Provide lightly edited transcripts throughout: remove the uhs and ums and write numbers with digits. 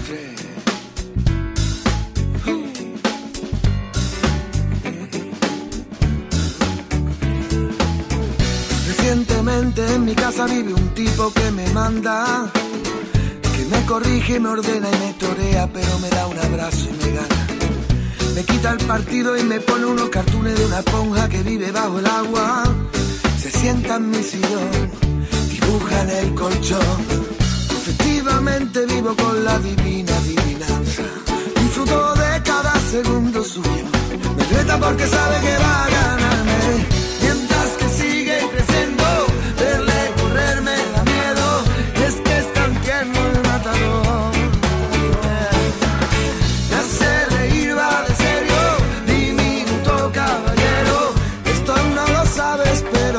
Recientemente en mi casa vive un tipo que me manda, que me corrige, me ordena y me torea, pero me da un abrazo y me gana. Me quita el partido y me pone unos cartones de una esponja que vive bajo el agua. Se sienta en mi sillón, dibuja en el colchón. Efectivamente vivo con la divina adivinanza. Disfruto de cada segundo suyo. Me reta porque sabe que va a ganarme. Mientras que sigue creciendo, verle correr me da miedo. Es que es tan tierno el matador. Me hace reír, va de serio, diminuto caballero. Esto aún no lo sabes, pero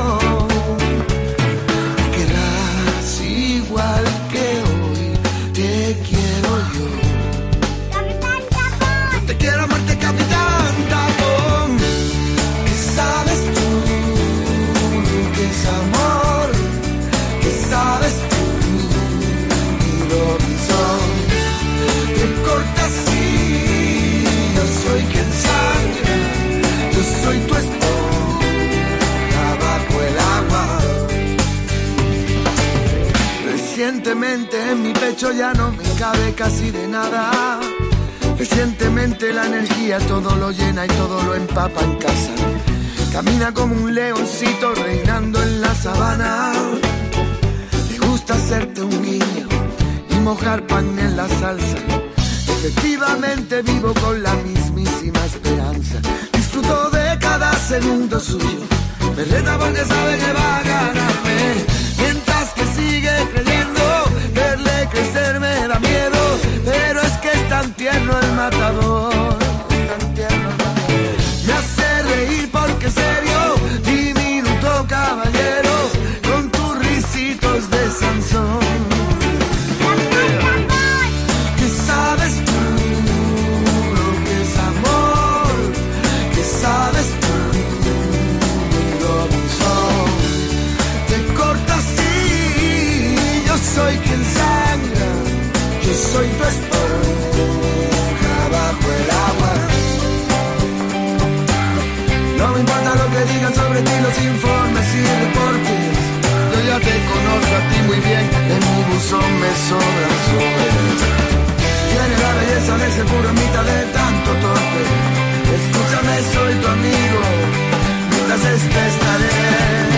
me querrás igual que hoy te quiero yo. Capitán Tapón. Yo te quiero amarte, Capitán Tapón. ¿Qué sabes tú? ¿Qué es amor? ¿Qué sabes tú? Mi Robinson. Te cortas y yo soy quien sangra. Yo soy tu esponja bajo el agua. Recientemente en mi pecho ya no me cabe casi de nada. Recientemente la energía todo lo llena y todo lo empapa en casa. Camina como un leoncito reinando en la sabana. Le gusta hacerte un guiño y mojar pan en la salsa. Efectivamente vivo con la mismísima esperanza. Disfruto de cada segundo suyo. Me reta porque sabe que va a ganarme. Mientras que sigue creyendo, verle crecer me da miedo. Pero es que es tan tierno el matador. Tan tierno el matador. Me hace reír porque es serio, diminuto caballero, con tus risitos de Sansón. ¿Qué sabes tú lo que es amor? ¿Qué sabes tú, mi Robinson? Te cortas y yo soy quien sangra. Yo soy tu esponja bajo el agua. No me importa lo que digan sobre ti los informes y reportes. Yo ya te conozco a ti muy bien. En mi buzón me sobran sobres. Tiene la belleza de ese puro en mitad de tanto torpe. Escúchame, soy tu amigo. Mientras estés estaré.